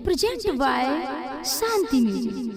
Presented by Shanti Music.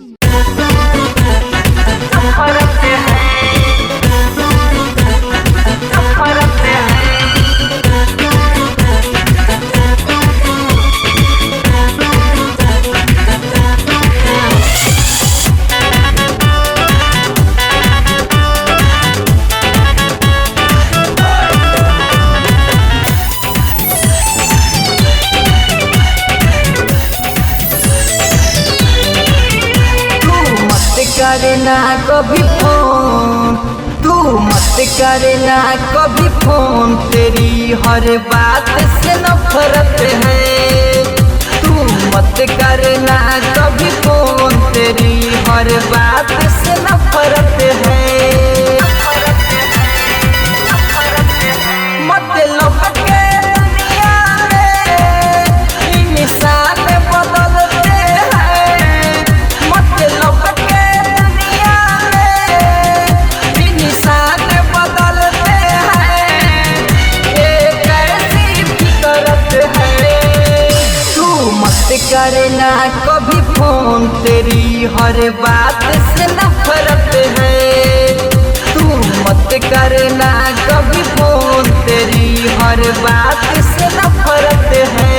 करना कभी phone, तू मत करना कभी फोन, तेरी हर बात से नफरत है। तू मत करना कभी फोन, तेरी हर बात से नफरत है। मतलब के दुनिया में इंसान बदलते हैं, मतलब करना कभी फोन, तेरी हर बात से नफरत है। तू मत करना कभी फोन, तेरी हर बात से नफरत है।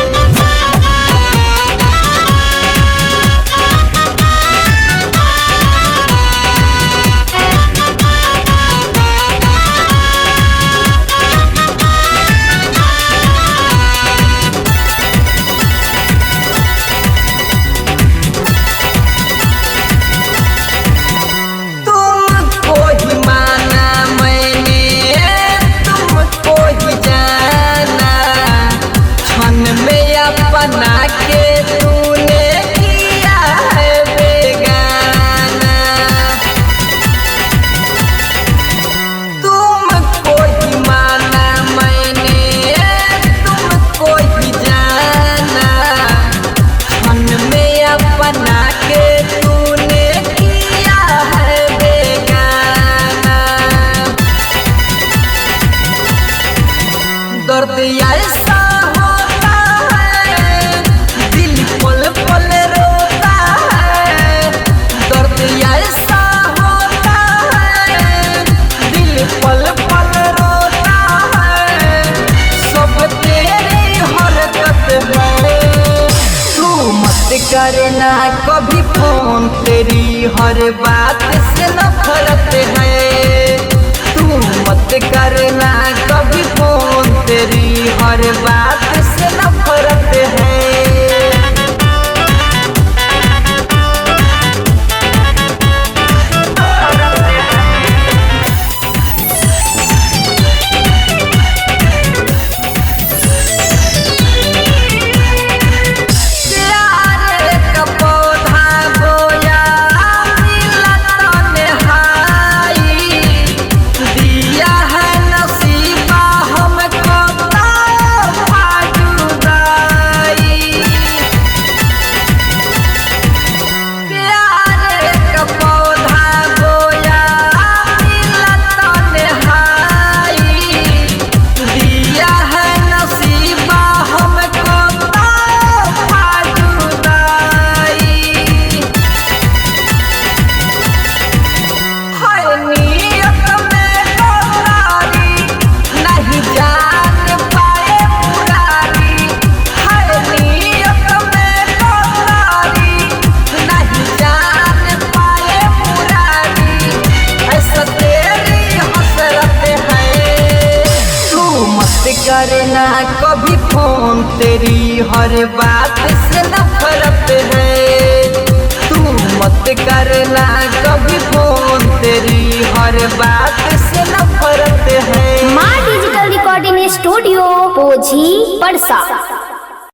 बना के तूने किया है बेगाना, तुमको ही माना मैंने, तुमको ही जाना। मन में अपना के तूने किया है बेगाना। दर्द ऐसा करना कभी फोन, तेरी हर बात से नफरत है। तू मत करना कभी फोन, तेरी हर बात से नफरत है। करना कभी फोन, तेरी हर बात से नफरत है। तू मत करना कभी फोन, तेरी हर बात से नफरत है। माँ डिजिटल रिकॉर्डिंग स्टूडियो पोझी परसा।